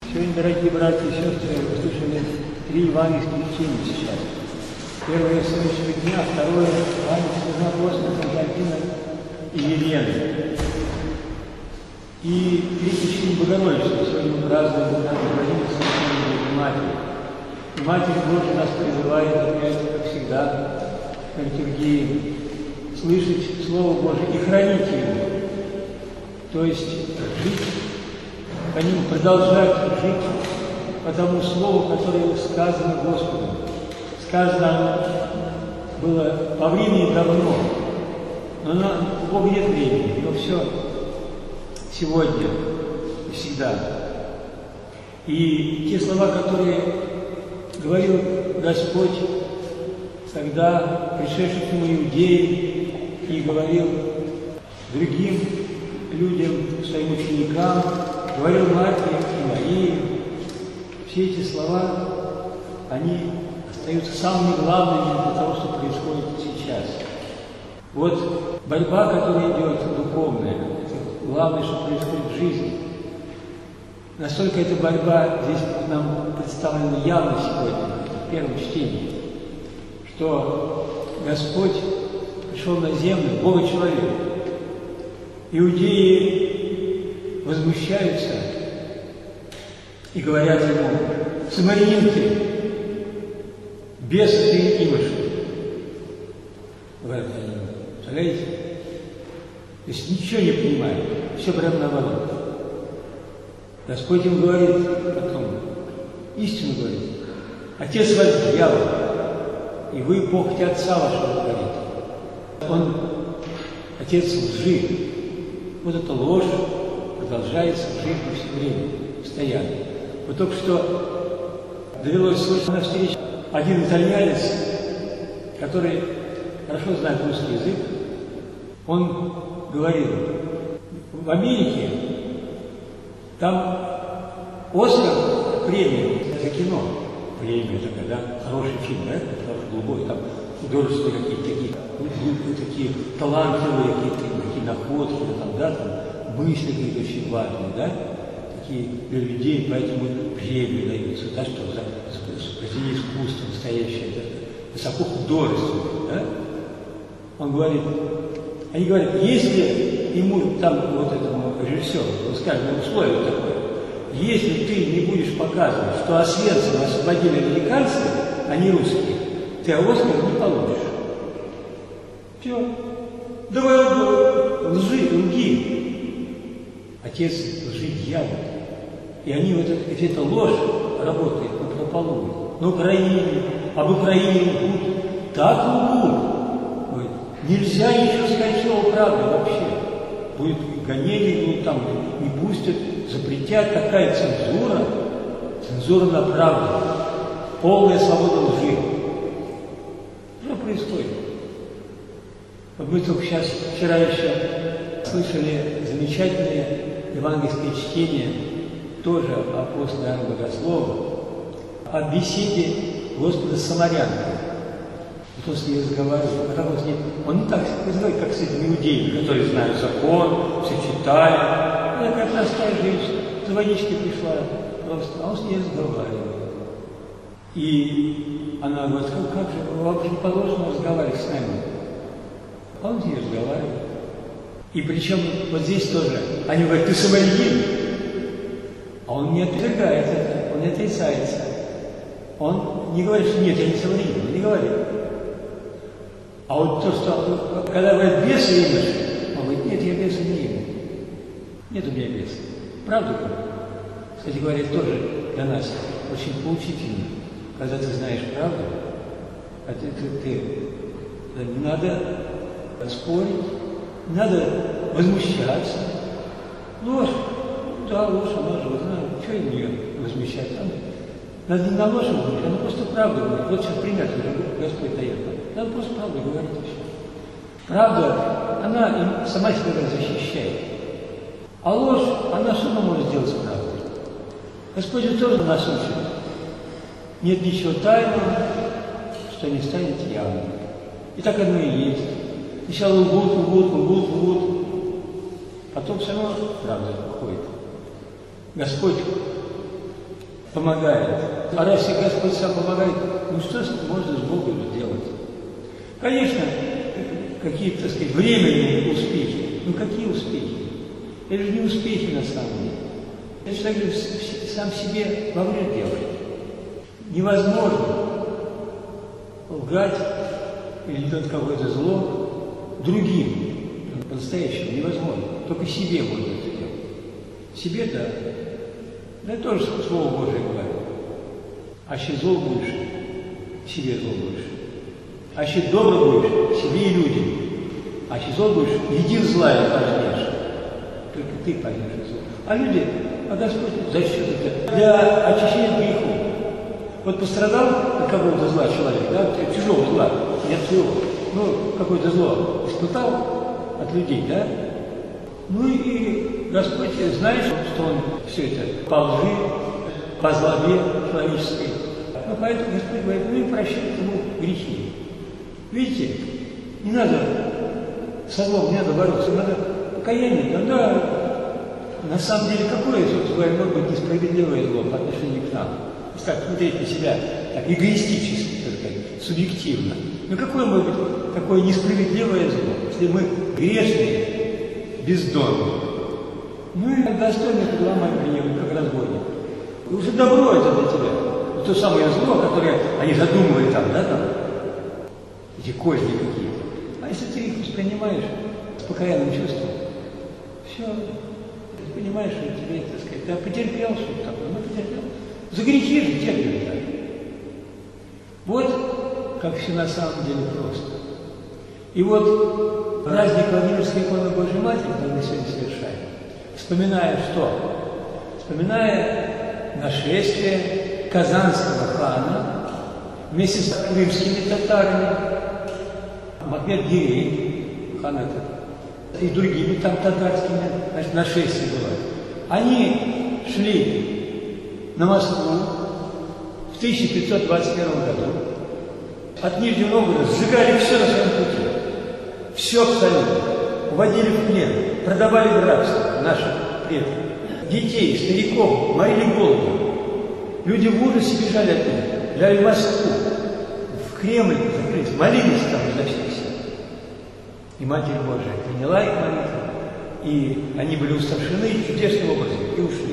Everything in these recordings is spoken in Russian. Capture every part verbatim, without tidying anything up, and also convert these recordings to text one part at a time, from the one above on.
Сегодня, дорогие братья и сестры, вы слышали три евангельских чтения сейчас. Первое сегодняшнего дня, второе евангельское апостола Константина и Елены. И третье чтение Богородицы. Сегодня мы празднуем Владимир Священной Матери. И Матерь Божия нас призывает опять, как всегда, в литургии, слышать Слово Божие и хранить его. То есть жить по ним, продолжать жить по тому Слову, которое сказано Господом. Сказано оно было по времени давно, но оно, у Бога нет времени, но все сегодня и всегда. И те слова, которые говорил Господь, когда пришедший к нему иудеи, и говорил другим людям, своим ученикам, говорил Матери и Марии, все эти слова, они остаются самыми главными для того, что происходит сейчас. Вот борьба, которая идет духовная, главное, что происходит в жизни. Настолько эта борьба здесь нам представлена явно сегодня, в первом чтении, что Господь пришел на землю, Бога-человек. Иудеи возмущаются и говорят ему: самарянин ты, бес ты и вышел. Говорят они, представляете? То есть ничего не понимают, все прямо наоборот. Господь им говорит потом, истину говорит: отец ваш дьявол, и вы похоть отца вашего говорите. Он отец лжи. Вот эта ложь продолжается в жизни все время, постоянно. Вот только что довелось слышать на встрече один итальянец, который хорошо знает русский язык, он говорил: в Америке там Оскар премия за кино. Премия такая, да? Хороший фильм, да? Хороший, глубокий, там художественные какие-то такие, такие талантливые какие-то такие находки, там, да, там мысли какие-то очень важные, да? Такие для людей, поэтому премии даются, да, что за, за, за произведение искусства настоящее, да? Высоко художественное, да? Он говорит, они говорят, если ему там, вот этому режиссеру, он скажет, ну, условие такое: если ты не будешь показывать, что Освенцим освободили американцы, а не русские, ты Оскар не получишь. Все. Давай лжи, лги. Отец лжи дьявол. И они вот это, эта ложь работает по прополую. На Украине, об Украине лгут. Так лгут. Нельзя ничего сказать, слово правды вообще. Будет гонение, ну, там не пустят, запретят. Какая цензура? Цензура на правду. Полная свобода лжи. Что происходит? Вот мы только сейчас, вчера еще слышали замечательное евангельское чтение, тоже апостола Иоанна Богослова, о беседе Господа с самарянкой. Вот он с ней разговаривал, а как он с ней... Он не так разговаривает, как с этими иудеями, которые знают закон, все читали. Она такая простая женщина, за водичкой пришла просто, а он с ней разговаривал. И она говорит: как, как же, вам же не положено разговаривать с нами. А он с ней разговаривает. И причем вот здесь тоже, они говорят: ты самарянин. А он не отвергает это, он не отрицается. Он не говорит, что нет, я не самарянин, он не говорит. А вот то, что, когда говорят бесы имешь, он говорит: нет, я беса не имею. Нет у меня беса. Правда? Кстати говоря, тоже для нас очень поучительно, когда ты знаешь правду, а ты, ты, ты не надо спорить, не надо возмущаться. Ложь, да, ложь, она же, знаю, что им ее возмущаться? Надо не на ложь говорить, она просто правду говорит. Вот сейчас пример, Господь дает. Надо просто правду говорить вообще. Правда, она сама себя защищает. А ложь, она что она может сделать с правдой? Господь тоже нас учит. Нет ничего тайного, что не станет явным. И так оно и есть. Сначала лгут, лгут, лгут, лгут. Потом все равно правда выходит. Господь помогает. А если Господь сам помогает, ну что можно с Богом сделать? Конечно, какие-то, так сказать, временные успехи. Ну какие успехи? Это же не успехи на самом деле. Это же также сам себе во вред делает. Невозможно лгать или делать какое-то зло другим. По-настоящему невозможно. Только себе можно это делать. Себе, да. Да это тоже Слово Божие говорит. А еще зло будешь, себе зло будешь. А еще добро будешь, себе и людям. А еще зло будешь, един зла и пожнешь. Только ты пожнешь зло. А люди, а Господь за счет это? Для очищения грехов. Вот пострадал от какого-то зла человек, да, чужого зла, не от своего. Ну, какое-то зло испытал от людей, да? Ну и Господь знает, что он все это по лжи, по злобе человеческой. Ну, поэтому Господь говорит, ну и прощает ему грехи. Видите, не надо со злом, не надо бороться, надо покаяние, тогда на самом деле какое, собственно говоря, может быть несправедливое зло по отношению к нам? Если так смотреть на себя, так эгоистически, так сказать, субъективно. Ну какое может быть такое несправедливое зло, если мы грешные, бездомные? Ну и достойны подломать гневу, как разбойник. И уже добро это для тебя. И то самое зло, которое они задумывали там, да, там, эти козни какие-то. А если ты их воспринимаешь с покаянным чувством, все, ты понимаешь, что тебе, так сказать, ты потерпел что-то такое, ну потерпел. За грехи же терпишь, да. Вот как все на самом деле просто. И вот праздник Владимирской иконы Божьей Матери, который мы сегодня совершаем, вспоминая что? Вспоминая нашествие казанского хана вместе с крымскими татарами, Махмед-Гирей, хан этот, и другими там татарскими, значит, нашествие было. Они шли на Москву в тысяча пятьсот двадцать первом году, от Нижнего Новгорода сжигали все на своем пути. Все абсолютно. Уводили в плен, продавали в рабство наших предков. Детей, стариков морили голодом. Люди в ужасе бежали оттуда, бежали в Москву, в Кремль закрылись, молились там изо всех сил. И Матерь Божия приняла их молитву, и они были устрашены чудесным образом и ушли.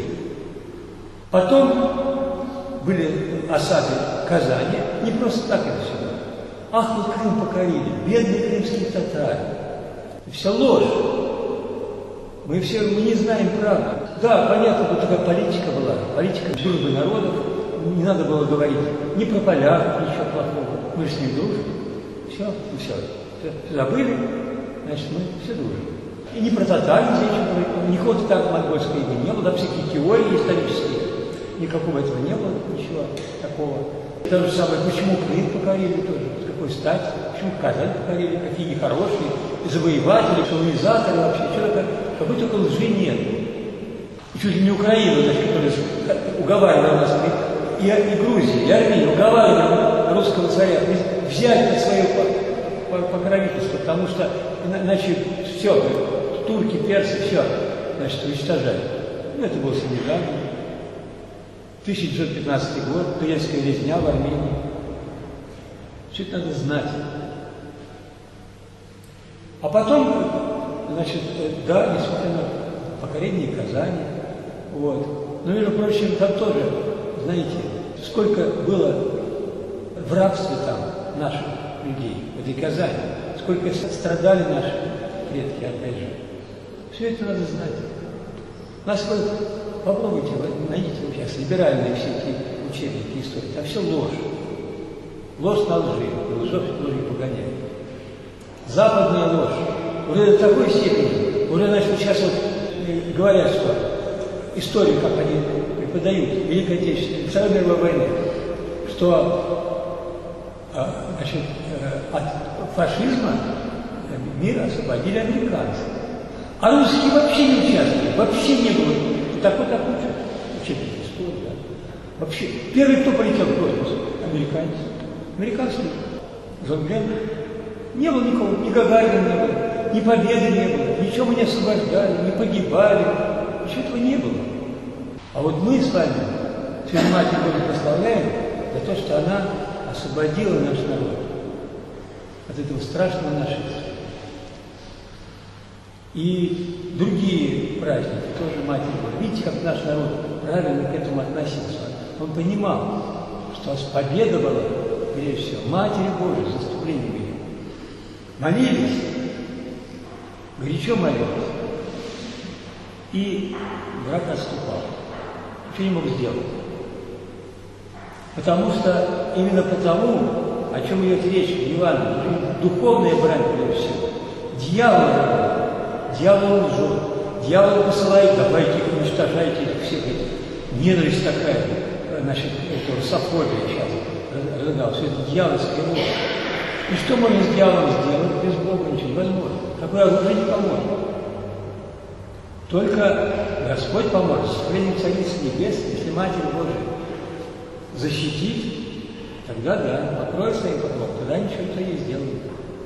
Потом были осады Казани, не просто так это все было. Ах, вы Крым покорили, бедные крымские татары. Все ложь. Мы все мы не знаем правды. Да, понятно, вот такая политика была, политика дружбы народов. Не надо было говорить ни про поляков, ничего плохого. Мы же с ним дружим. Все, ну все, все забыли, значит, мы все дружим. И не про татар нельзя ничего говорить, никакого татаро-монгольского имени не было, да, всякие теории исторические. Никакого этого не было, ничего такого. То же самое, почему Крым покорили тоже, с какой стати, почему Казань покорили, какие нехорошие, завоеватели, колонизаторы вообще, что-то, какой только лжи нет. Чуть ли не Украина, значит, которая уговаривала нас, и, и Грузия, и Армения уговаривала русского царя взять под свое покровительство, потому что иначе все, турки, персы, все, значит, уничтожали. Ну, это был Сенегал. тысяча девятьсот пятнадцатый год, турецкая резня в Армении. Все это надо знать. А потом, значит, да, действительно, покорение Казани. Вот. Но, между прочим, там тоже, знаете, сколько было в рабстве там наших людей, в этой Казани, сколько страдали наши предки, опять же. Все это надо знать. Насколько попробуйте, найдите сейчас либеральные все эти учебники истории. Там все ложь. Ложь на лжи. И лжешь лжи погоняет. Западная ложь. Уже до такой степени. Уже, значит, сейчас вот говорят, что историю, как они преподают, Великой Отечественной, Второй мировой войны, что значит, от фашизма мир освободили американцы. А русские вообще не участвовали. Вообще не было. Такой такой учебник истории, да. Вообще, первый, кто полетел в космос? Американцы. Американцы. Жан-Глен. Не было никого, ни Гагарина не было, ни Победы не было, ничего мы не освобождали, не погибали, ничего этого не было. А вот мы с вами Святую Матерь Божию прославляем за то, что она освободила наш народ от этого страшного нашествия. И другие праздники тоже Матерь Божия. Видите, как наш народ правильно к этому относился. Он понимал, что победа была, прежде всего, Матери Божией, заступление были. Молились, горячо молились, и враг отступал. Ничего не мог сделать. Потому что, именно потому, о чем идет речь в Евангелии, духовная брань, прежде всего, дьявол работает. Дьявол лжет, дьявол посылает, давайте их, уничтожайте их всех этих. Ненависть такая, значит, это русофобия сейчас разыгралась, все это дьявольская ложь. И что можно с дьяволом сделать? Без Бога ничего невозможно. Какое оружие не поможет. Только Господь поможет. Сотворение Царицы Небес, если Матерь Божия защитит, тогда да, покроет своим покровом, тогда ничего-то не сделает.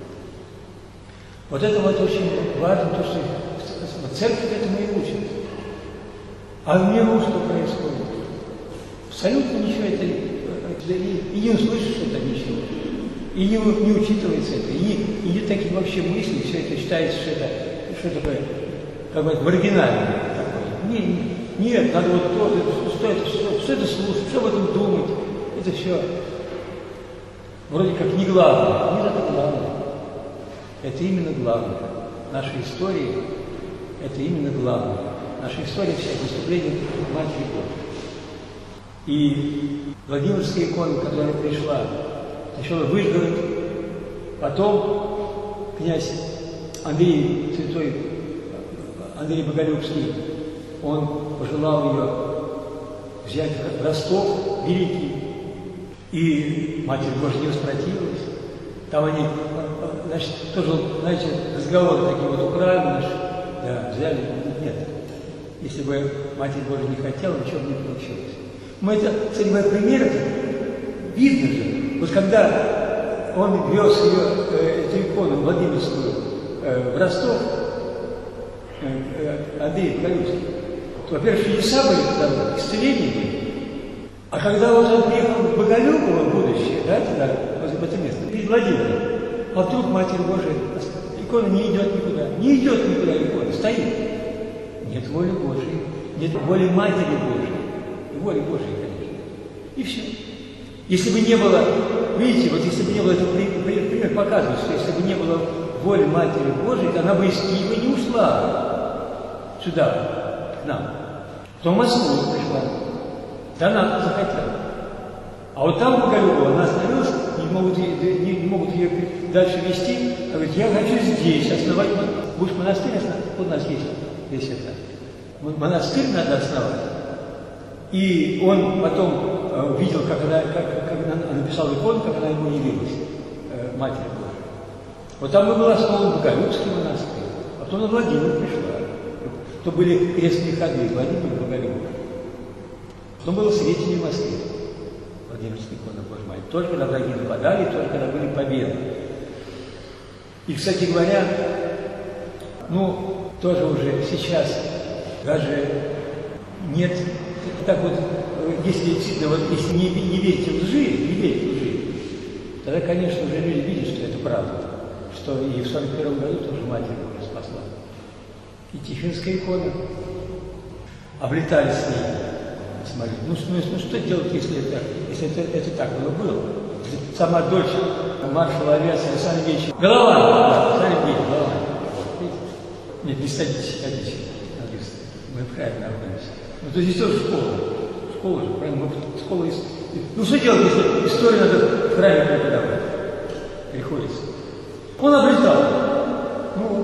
Вот это вот очень важно, то, что церковь этому и учит. А в миру что происходит? Абсолютно ничего это, это и, и не услышишь это ничего, и не, не учитывается это, и не, и не такие вообще мысли, все это считается, что это, что такое, как бы маргинальное такое. Не, не, нет, надо вот то, что это, что, что это слушать, что об этом думать, это все вроде как не главное, нет, это главное. Это именно главное. Наша история – это именно главное. Наша история вся – выступление Матери Божией. И Владимирская икона, которая пришла, сначала Выжгород, потом князь Андрей, святой Андрей Боголюбский, он пожелал ее взять в Ростов Великий, и Матерь Божия не воспротивилась. Там они, значит, тоже, знаете, разговоры такие вот украли наши, да, взяли, нет. Если бы Матерь Божия не хотела, ничего бы не получилось. Мы это, кстати, мой пример, это видно же. Вот когда он вез ее, э, эту икону Владимирскую э, в Ростов, э, Андрей Боголюбский, то, во-первых, чудеса были там, исцеления были. А когда вот он приехал в Боголюбово в будущее, да, туда, в это место, перед Владимиром, а вдруг Матерь Божия, икона не идет никуда, не идет никуда икона, стоит. Нет воли Божией, нет воли Матери Божией, и воли Божией, конечно. И все. Если бы не было, видите, вот если бы не было, это пример показывает, что если бы не было воли Матери Божией, то она бы из Киева не ушла сюда, к нам. Потом в Москву пришла. Да, она захотела. А вот там в Боголюбово она остановилась, не могут, не, не могут ее дальше вести. Она говорит, я хочу здесь основать. Будешь монастырь основать? Вот у нас есть здесь это. Монастырь надо основать. И он потом э, увидел, как она, как, как она написала икону, как она ему явилась, э, Матерь Божия. Вот там был основан Боголюбский монастырь. А потом на Владимир пришла. То были крестные ходы Владимир и Боголюбов. Потом было Сретение в Москве. Владимирская икона, Боже мой. Тоже когда враги нападали, тоже когда были победы. И, кстати говоря, ну, тоже уже сейчас даже нет, так вот, если действительно, вот, если не, не верите в лжи, не верите в лжи, тогда, конечно, уже люди видят, что это правда. Что и в сорок первом году тоже Матерь Божия спасла. И Тихвинская икона. Облетали с ней. Смотри, ну, ну, ну что делать, если это, если это, это так было, было? Сама дочь маршала авиации Александра Ильича. Голова! Да, Александр Ильич, голова. Нет, не садитесь, садитесь. Мы правильно находимся. Ну, то здесь тоже школа. Школа же, правильно? Мы школа из... Ну, что делать, если историю надо в храме преподавать? Приходится. Он облетал. Ну,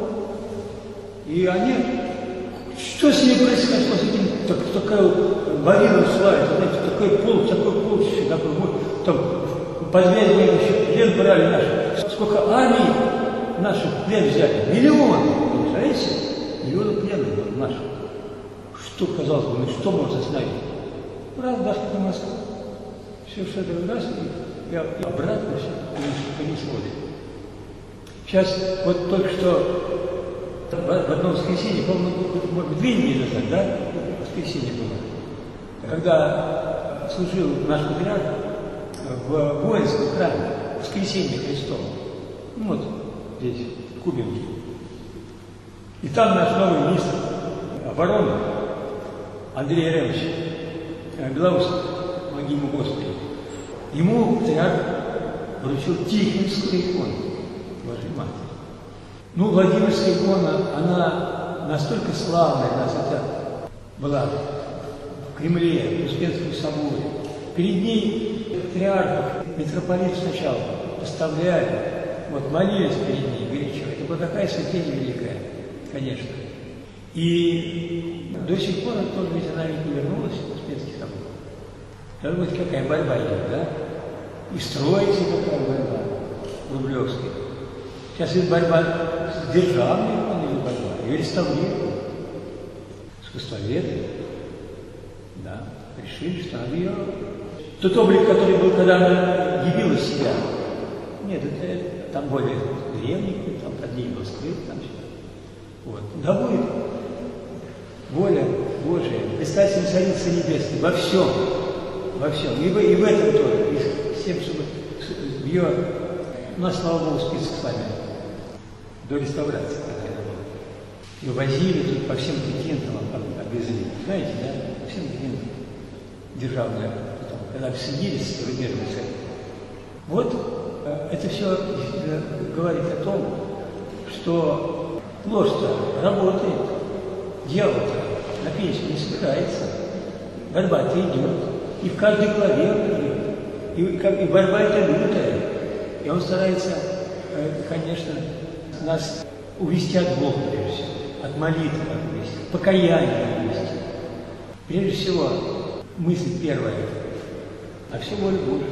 и они... Что с ней происходило, с этим, так, такая барина славится, знаете, такой пол, такой полчище, такой, вот, там, подвязывали еще, плен брали наши. Сколько армий наших плен взяли? Миллионы, представляете? Миллионы пленных наших. Что, казалось бы, ну что можно остановить? Раз, дошли до Москвы. Все, что это раз, и, и обратно все понесло. Сейчас, вот только что, в одно воскресенье, по-моему, может быть, две недели назад, да, воскресенье было, когда служил наш патриарх в воинском храме Воскресения Христова. Ну вот здесь, в Кубинке. И там наш новый министр обороны Андрей Яремович Белоусов, помоги ему Господи, ему патриарх вручил Тихвинскую икону Божьей Матери. Ну, Владимирская икона, она настолько славная, у нас это была в Кремле, в Успенском соборе. Перед ней патриархов, митрополит сначала поставляли, вот, молились перед ней горячо. Это была такая святыня великая, конечно. И до сих пор тоже ведь она ведь не вернулась в Успенский собор. Должна быть какая борьба идет, да? И строится какая борьба Рублевская. Сейчас идет борьба с державной иконой, борьба, ее реставрируют. Искусствоведы, да, решили, что надо ее... Тот облик, который был, когда она явила себя, нет, это, это там более древний, там под ней был скрыт, там все. Вот. Да будет воля Божия, представитель Царицы Небесной во всем, во всем, и в, и в этом тоже, и с тем, чтобы ее, у нас, слава Богу, список с вами до реставрации, как это было. Ее возили тут по всем континентам, обвезли, знаете, да, по всем континентам державные, потом, когда присоединились к мирной церкви. Вот э, это все э, говорит о том, что ложь-то работает, дьявол-то на пенсию не собирается, борьба-то идет, и в каждой главе идет, и, как, и борьба это лютая, и он старается, э, конечно, нас увести от Бога, прежде всего, от молитвы увести, от покаяния увести. Прежде всего, мысль первая, а все воля Божия.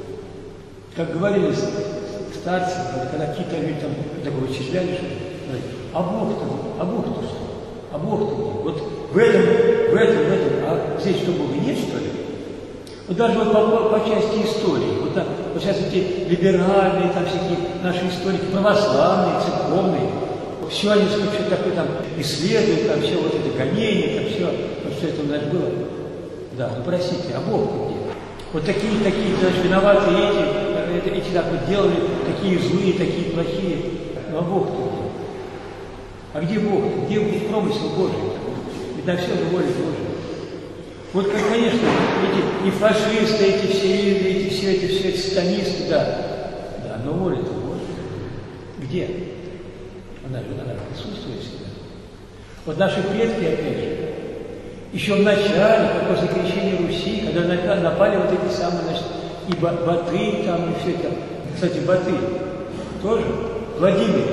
Как говорили старцы, когда какие-то люди там такое вычисляли, что говорят, а Бог-то, а Бог-то что? А Бог-то где? Вот в этом, в этом, в этом, а здесь что, Бога нет, что ли? Вот даже вот по, по части истории, вот, так, вот сейчас эти либеральные, там всякие наши историки, православные, церковные, все они все такое там исследуют, там все вот это гонение, там все, вот все это у нас было. Да, ну простите, а Бог где? Вот такие, такие, значит, виноватые эти, эти, эти так вот делали, такие злые, такие плохие. Ну а Бог-то где? А где Бог? Где будет промысел Божий? Ведь на все же воля Божия. Вот, как, конечно, эти и фашисты, эти все, эти все, эти все, эти сатанисты, да, да, но воля-то Божия. Где? Она же, она присутствует всегда. Вот наши предки, опять же, еще в начале, как после крещения Руси, когда напали вот эти самые, значит, и Баты там, и все это. Кстати, Баты тоже Владимир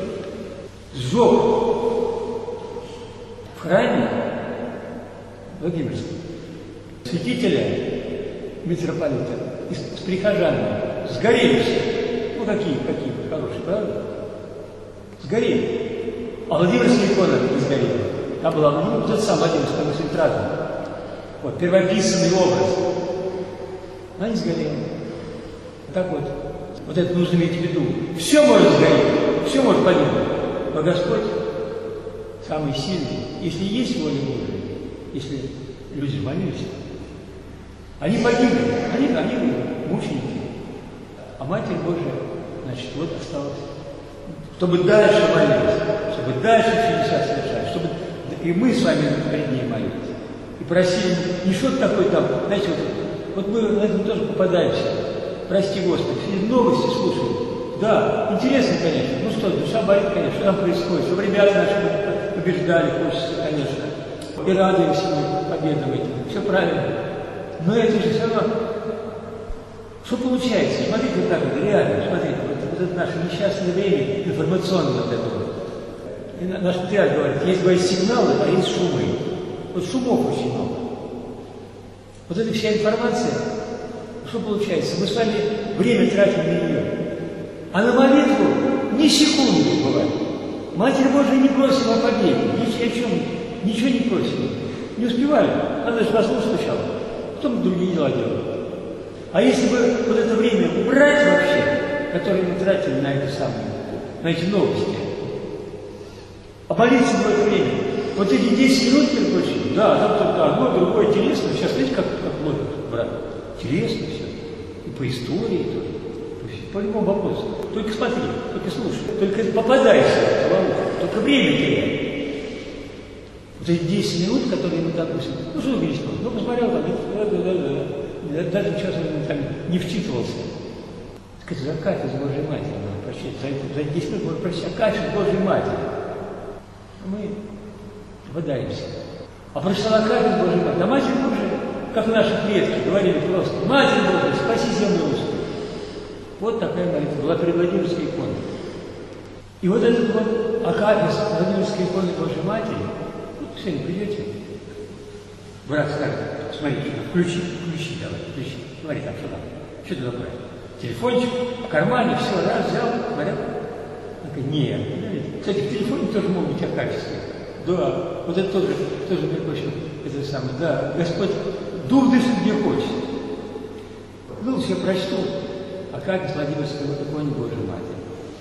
сжег в храме Владимирском святителя митрополита и с прихожанами. Сгорели все. Ну, какие, какие хорошие, правда? Сгорели. А Владимирская икона не сгорела. Там была, ну, тот самый Владимирский, там очень праздник. Вот, первописанный образ. Она не сгорела. Так вот, вот это нужно иметь в виду. Все может сгореть, все может погибнуть. Но Господь самый сильный. Если есть воля Божия, если люди молились, они погибли, они, они мученики. А Матерь Божия, значит, вот осталась. Чтобы дальше молились, чтобы дальше чудеса совершали, чтобы и мы с вами перед ней молились. И просили, не что-то такое там, знаете, вот, вот мы на этом тоже попадаемся. Прости, Господи, все новости слушаем. Да, интересно, конечно. Ну что, душа болит, конечно, что там происходит, чтобы ребята наши побеждали, хочется, конечно. И радуемся мы победам этим. Все правильно. Но это же все равно. Что получается? Смотрите, вот так вот, реально, смотрите, вот, вот это наше несчастное время, информационное вот это вот. И наш патриарх говорит, есть, говорит, сигналы, а есть шумы. Вот шумов очень много. Вот эта вся информация, что получается? Мы с вами время тратим на нее. А на молитву ни секунды не бывает. Матерь Божия не просим о победе, ни о чем, ничего не просим. Не успевали. Она же послушала сначала, потом другие дела делают. А если бы вот это время убрать вообще, которое мы тратили на это самое, на эти новости, а молиться в это время, вот эти десять минут, между прочим, да, там, да, одно, другое, интересно, сейчас видите, как, как смотришь, брат, интересно все. И по истории тоже. По любому вопросу. Только смотри, только слушай, только попадайся, только время теряй. Вот эти десять минут, которые мы, допустим, ну что говоришь, ну посмотрел там, да, да, да, да, даже сейчас он там не вчитывался. Сказать, за кафедру с Божьей Матери надо прощать, за, за десять минут можно прощать, а кафедру с Божьей Матери. Мы попадаемся. А прочитала кафедру с Божьей Матери, да Матерь Божия, как наши предки говорили просто, Матерь Божия, спаси землю русскую. Вот такая молитва была перед Владимирской иконой. И вот этот вот акафист Владимирской иконы Божьей Матери, ну, сегодня придете, брат скажет, смотри, включи, включи, давай, включи, смотри, там что там, что ты такое? Телефончик в кармане, все, раз, взял, смотрят. Нет, кстати, в телефоне тоже могут быть акафисты. Да, вот это тоже, тоже, между прочим, это самое, да, Господь, дух дышит где хочет. Ну, я прочту. Акафист Владимирской иконе Божьей Матери.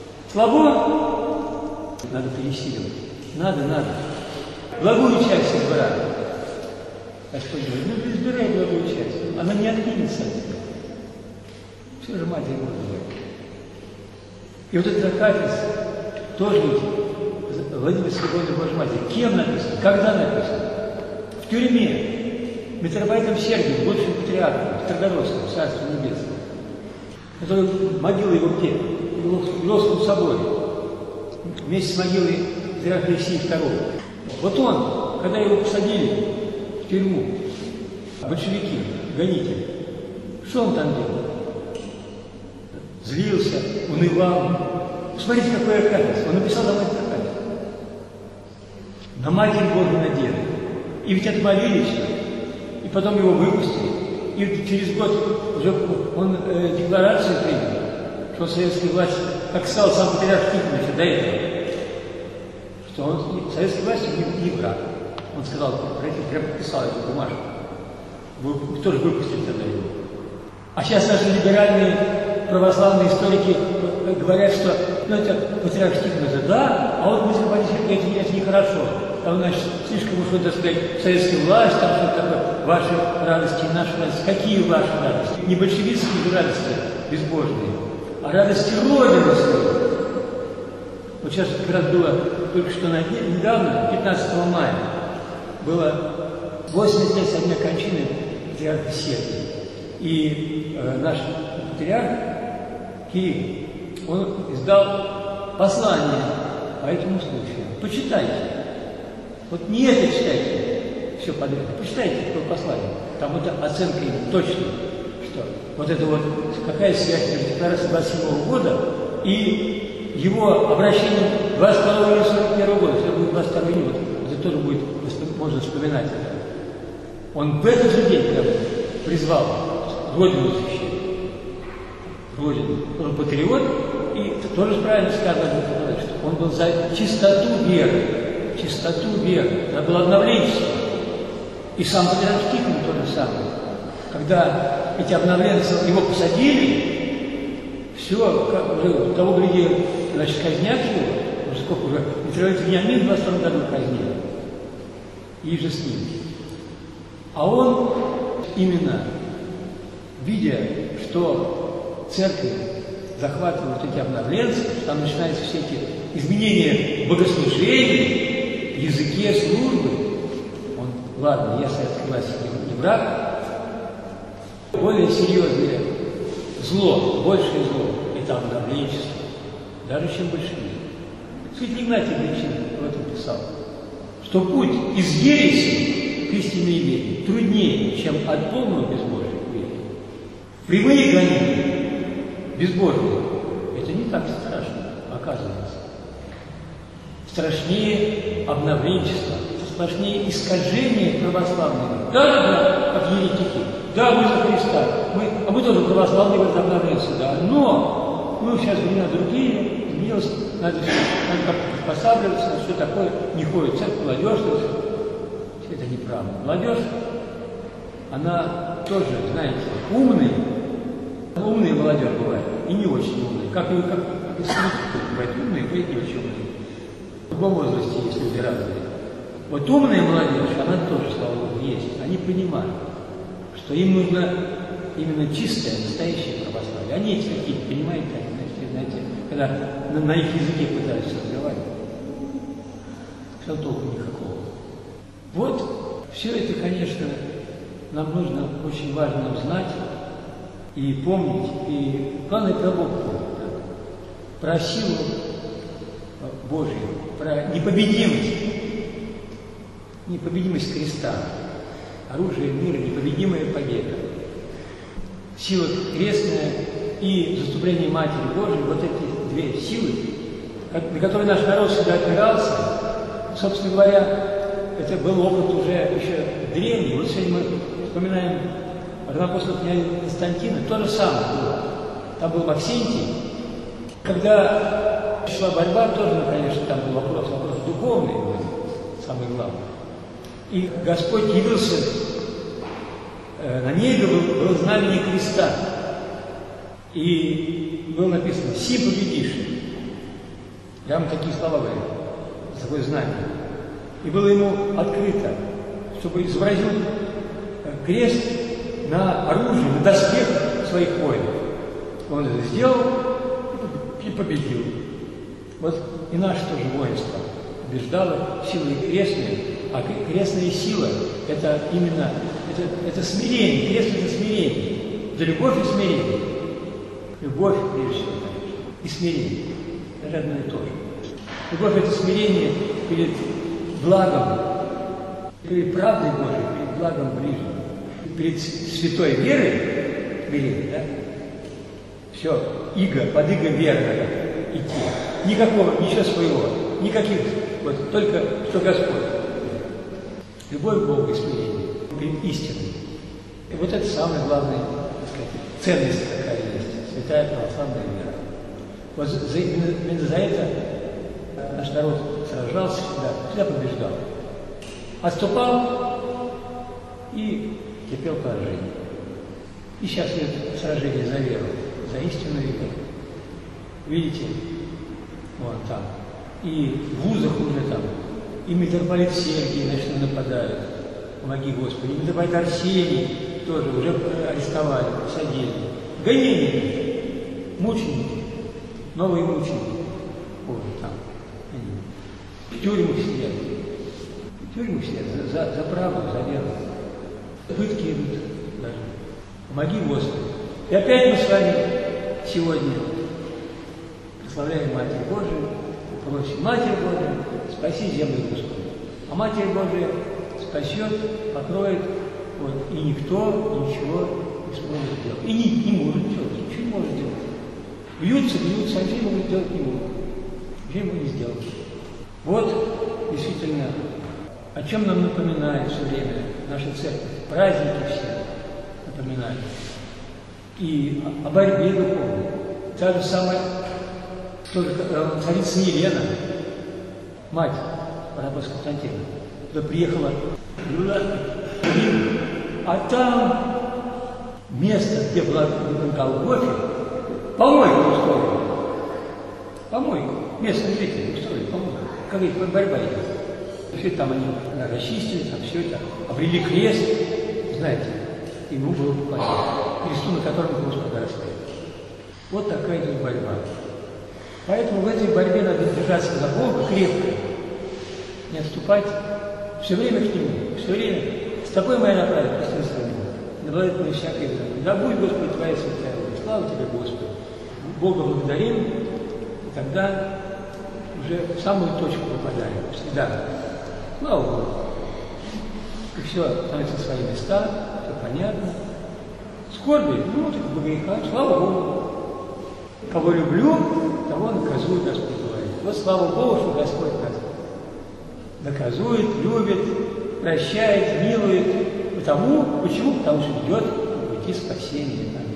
Слабо надо пересиливать. Надо, надо. Благую часть избирай. Господь говорит, ну избирай благую часть. Она не откинется от тебя. Все же Матерь Божия. И вот этот акафист тоже ведь Владимирской иконе Божьей Матери. Кем написано? Когда написано? В тюрьме. Митрополитом Сергием, бывшим патриархом, Строгородским, Царством Небесным. Который могила его где? В Львовском соборе. Вместе с могилой патриарха Алексея второго. Вот он, когда его посадили в тюрьму, большевики, гонители, что он там делал? Злился, унывал. Смотрите, какой акафист. Он написал на Матерь акафист. На Матерь Божию надежды. И ведь отмолились, и потом его выпустили. И через год уже он э, декларацию принял, что советская власть, как сказал сам патриарх Тихонович до этого, что он советской власти не, не враг. Он сказал, прям подписал эту бумажку. Вы тоже выпустили тогда его. А сейчас наши либеральные православные историки говорят, что ну, это патриарх Тихонович, да, а вот мы сказали, что это, это нехорошо. Там, значит, слишком уж, так сказать, советская власть, там что-то такое, ваши радости и наши радости. Какие ваши радости? Не большевистские радости безбожные, а радости Родины своей. Вот сейчас как раз было, только что недавно, пятнадцатого мая, было восемьдесят лет со дня кончины патриарха Сергия. И э, наш патриарх Кирилл, он издал послание по этому случаю. Почитайте. Вот не это читайте все подряд, почитайте это послание. Там это оценка ему точно, что вот это вот какая связь между декларацией двадцать седьмого года и его обращением двадцать второго июня сорок первого года. Это будет двадцать второго июня, вот это тоже будет, можно вспоминать это. Он в этот же день прямо призвал Родину защищать. Родину. Он патриот, и тоже правильно сказано, что он был за чистоту веры. Чистоту веры. Это было обновленчество. И сам патриарх Тихонович то же самое. Когда эти обновленцы его посадили, все, как уже того гляди, значит, казнят его, уже сколько уже, митрополит Вениамин в двадцать втором году казнили. И же с ним. А он именно, видя, что церковь захватывают эти обновленцы, что там начинаются все эти изменения богослужения, языке службы, он, ладно, я советской власти не, не враг, более серьезное зло, большее зло, это обновленчество, даже чем большевизм. Святитель Игнатий Бричин об этом писал, что путь из ереси к истинной вере труднее, чем от полного безбожия к вере. Прямые гонения, безбожные, это не так страшно, оказывается. Страшнее обновленчество, страшнее искажение православного. Да, да, да, как еретики. Да, мы за Христа. Мы, а мы тоже православные, говорят, обновленцы, да. Но мы сейчас времена другие, изменилось, надо, надо как-то приспосабливаться, что такое, не ходит церковь, молодежь, все это неправда. Молодежь, она тоже, знаете, умная, умная молодежь бывает, и не очень умная. Как и как, как и старики бывают умные, и не очень умные. В любом возрасте есть люди разные. Вот умная молодежь, она тоже, слава Богу, есть. Они понимают, что что им нужно именно чистое, настоящее православие. Они эти какие-то, понимаете, знаете, когда на, на их языке пытаются разговаривать. Все толку никакого. Вот, все это, конечно, нам нужно, очень важно нам знать и помнить, и главное про Бога помнить, да? Про силу Божию, про непобедимость, непобедимость креста, оружие мира, непобедимая победа, сила крестная и заступление Матери Божией, вот эти две силы, на которые наш народ всегда опирался. Собственно говоря, это был опыт уже еще древний. Вот сегодня мы вспоминаем равнопостного князя Константина, то же самое было. Там был Максентий. Когда шла борьба, тоже, конечно, там был вопрос, вопрос духовный, самый главный. И Господь явился, э, на небе был, было знамение креста. И было написано: «Си победишь». Я вам такие слова говорю, такое знамение. И было ему открыто, чтобы изобразил крест на оружие, на доспех своих воинов. Он это сделал и победил. Вот и наше тоже воинство побеждало силой крестной, а крестная сила – это именно это, это смирение, крест – это смирение, это любовь и смирение. Любовь, прежде всего, конечно, и смирение – это одно и то же. Любовь – это смирение перед благом, перед правдой Божией, перед благом ближнего, перед святой верой, верой, да? Все, иго, под иго верно идти. Никакого, ничего своего, никаких, вот только что Господь. Любовь к Богу и смирение перед истиной. И вот это самая главная, так сказать, ценность какая есть, святая православная вера. Вот за, именно, именно за это наш народ сражался всегда, всегда побеждал. Отступал и терпел поражение. И сейчас идет сражение за веру, за истинную веру. Видите, вон там. И в вузах уже там, и митрополит Сергий, значит, нападают. Помоги Господи. И митрополит Арсений тоже уже арестовали, посадили. Гонения, мученики, новые мученики. Вот там. Они в тюрьмах сидят. В тюрьмах сидят за, за, за правду, за веру. Пытки идут даже. Помоги Господи. И опять мы с вами сегодня прославляем Матерь Божию, просим: Матерь Божия, спаси землю русскую. А Матерь Божия спасет, покроет, вот, и никто ничего не сможет сделать. И не, не может делать, ничего не может делать. Бьются, бьются, а ничего могут делать не могут. Ничего ему не сделать. Вот, действительно, о чем нам напоминает все время наша церковь. Праздники все напоминают. И о борьбе духовной. Та же самая тоже, царица Елена, мать апостола Константина, когда приехала в Рим, а там место, где была на Голгофе, помойку устроили. Помойку. Местные жители устроили помойку. Как их борьба идет. Все это там они расчистили, там все это, обрели крест, знаете, ему было попадение. Кресту, на котором Господа распяли. Вот такая идет борьба. Поэтому в этой борьбе надо держаться за Бога крепко, не отступать, все время к Нему, все время. С тобой моя направит, прости страну, да благодать мне всякой здравия. Да будь, Господи, Твоя святая воля. Слава Тебе, Господи. Бога благодарим, и тогда уже в самую точку попадаем, всегда. Слава Богу. И все становится на свои места, все понятно. Скорби, ну, так бы греха, слава Богу. Кого люблю, того наказует, Господь говорит. Вот слава Богу, что Господь нас наказует, любит, прощает, милует. Потому, почему? Потому что идет по пути спасения.